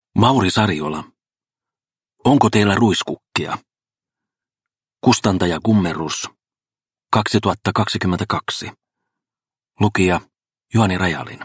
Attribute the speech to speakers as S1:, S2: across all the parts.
S1: Mauri Sariola. Onko teillä ruiskukkia? Kustantaja Gummerus. 2022. Lukija Juhani Rajalin.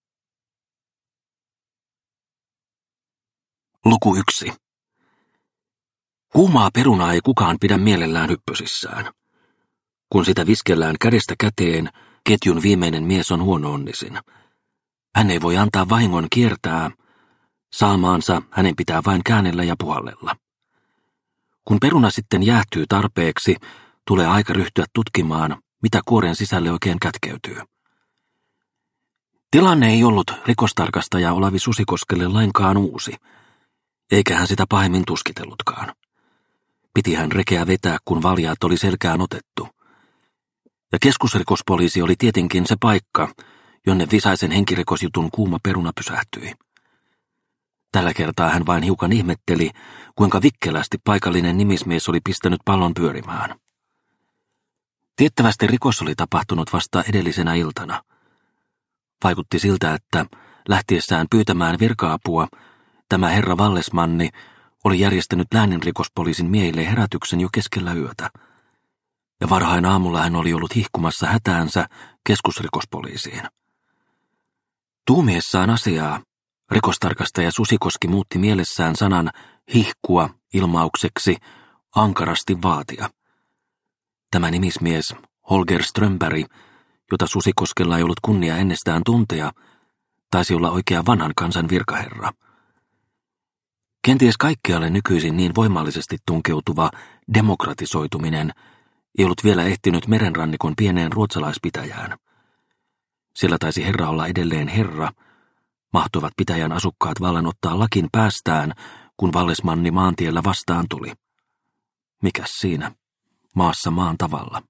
S1: Luku 1. Kuumaa perunaa ei kukaan pidä mielellään hyppysissään. Kun sitä viskellään kädestä käteen, ketjun viimeinen mies on huono-onnisin. Hän ei voi antaa vahingon kiertää. Saamaansa hänen pitää vain käännellä ja puhallella. Kun peruna sitten jäähtyy tarpeeksi, tulee aika ryhtyä tutkimaan, mitä kuoren sisälle oikein kätkeytyy. Tilanne ei ollut rikostarkastaja Olavi Susikoskelle lainkaan uusi, eikä hän sitä pahemmin tuskitellutkaan. Piti hän rekeä vetää, kun valjaat oli selkään otettu. Ja keskusrikospoliisi oli tietenkin se paikka, jonne visaisen henkirikosjutun kuuma peruna pysähtyi. Tällä kertaa hän vain hiukan ihmetteli, kuinka vikkelästi paikallinen nimismies oli pistänyt pallon pyörimään. Tiettävästi rikos oli tapahtunut vasta edellisenä iltana. Vaikutti siltä, että lähtiessään pyytämään virka-apua, tämä herra Vallesmanni oli järjestänyt lääninrikospoliisin miehille herätyksen jo keskellä yötä. Ja varhain aamulla hän oli ollut hihkumassa hätäänsä keskusrikospoliisiin. Tuumiessaan asiaa, rikostarkastaja Susikoski muutti mielessään sanan hihkua ilmaukseksi ankarasti vaatia. Tämä nimismies, Holger Strömberg, jota Susikoskella ei ollut kunnia ennestään tuntea, taisi olla oikea vanhan kansan virkaherra. Kenties kaikkialle nykyisin niin voimallisesti tunkeutuva demokratisoituminen ei ollut vielä ehtinyt merenrannikon pieneen ruotsalaispitäjään. Siellä taisi herra olla edelleen herra. Mahtuivat pitäjän asukkaat vallan ottaa lakin päästään, kun Vallesmanni maantiellä vastaan tuli. Mikäs siinä? Maassa maan tavalla.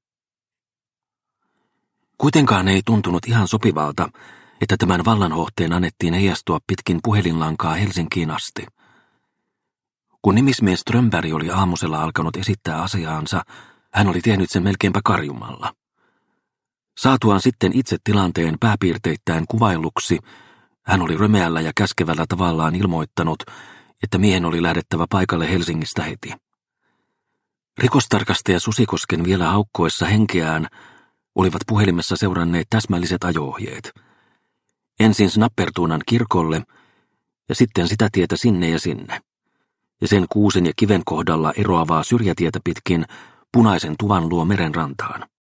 S1: Kuitenkaan ei tuntunut ihan sopivalta, että tämän vallanhohteen annettiin heijastua pitkin puhelinlankaa Helsinkiin asti. Kun nimismies Strömberg oli aamusella alkanut esittää asiaansa, hän oli tehnyt sen melkeinpä karjumalla. Saatuaan sitten itse tilanteen pääpiirteittäin kuvailluksi, hän oli römeällä ja käskevällä tavallaan ilmoittanut, että miehen oli lähdettävä paikalle Helsingistä heti. Rikostarkastaja Susikosken vielä haukkoessa henkeään olivat puhelimessa seuranneet täsmälliset ajo-ohjeet. Ensin Snappertuunan kirkolle ja sitten sitä tietä sinne ja sinne. Ja sen kuusen ja kiven kohdalla eroavaa syrjätietä pitkin punaisen tuvan luo meren rantaan.